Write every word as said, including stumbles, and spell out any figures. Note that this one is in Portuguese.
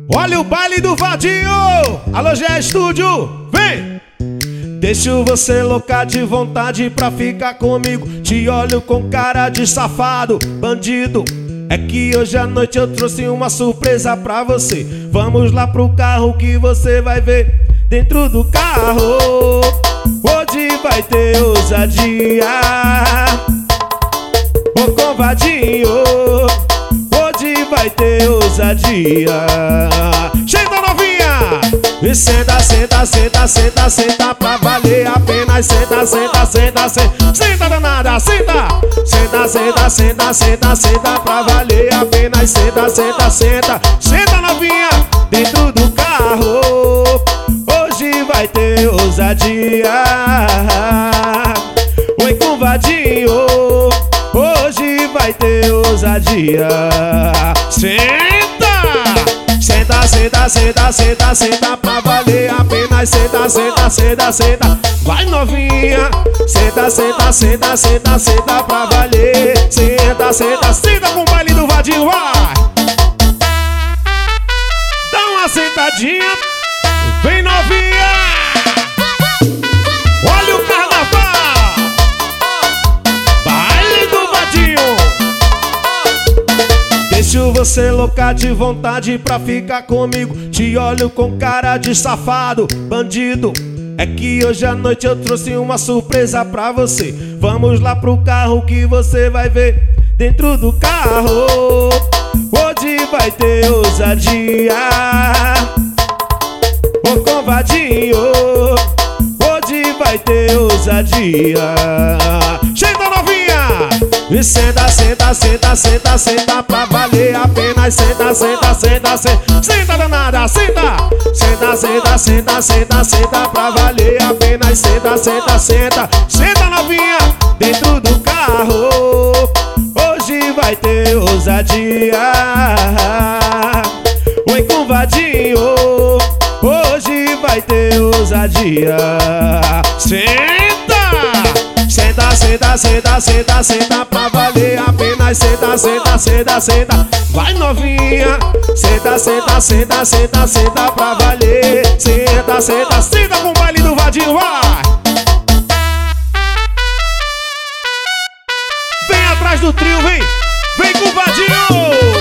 Olha o baile do Vadinho. Alô, Gé Estúdio, vem! Deixo você louca de vontade pra ficar comigo. Te olho com cara de safado, bandido. É que hoje à noite eu trouxe uma surpresa pra você. Vamos lá pro carro que você vai ver. Dentro do carro hoje vai ter ousadia. Ô combadinho, hoje vai ter ousadia. Senta novinha! E senta, senta, senta, senta, senta pra valer a pena. Senta, senta, senta, senta, senta danada, senta. Senta, senta, senta, senta, senta pra valer a pena. Senta, senta, senta, senta novinha. Dentro do carro hoje vai ter ousadia. Oi combadinho, hoje vai ter ousadia. Senta! Senta, senta, senta, senta, senta pra valer a pena. Senta, senta, senta, senta, vai novinha. Senta, senta, senta, senta, senta pra valer. Senta, senta, senta com o baile do Vadinho, vai! Dá uma sentadinha, vem novinha! Olha o carnaval! Baile do Vadinho! Deixo você louca de vontade pra ficar comigo. Te olho com cara de safado, bandido. É que hoje à noite eu trouxe uma surpresa pra você. Vamos lá pro carro que você vai ver. Dentro do carro hoje vai ter ousadia. Ô combadinho, hoje vai ter ousadia. Senta novinha! E senta, senta, senta, senta, senta pra valer a pena. Senta, senta, senta, senta, senta danada, senta. Senta, senta, senta, senta, senta pra valer a pena. Senta, senta, senta, senta novinha. Dentro do carro hoje vai ter ousadia. Oi combadinho, hoje vai ter ousadia. Senta! Senta, senta, senta, senta, senta pra valer a pena. Senta, senta, senta, senta, vai novinha. Senta, senta, senta, senta, senta pra valer. Senta, senta, senta com o baile do Vadinho, vai! Vem atrás do trio, vem! Vem com o Vadinho!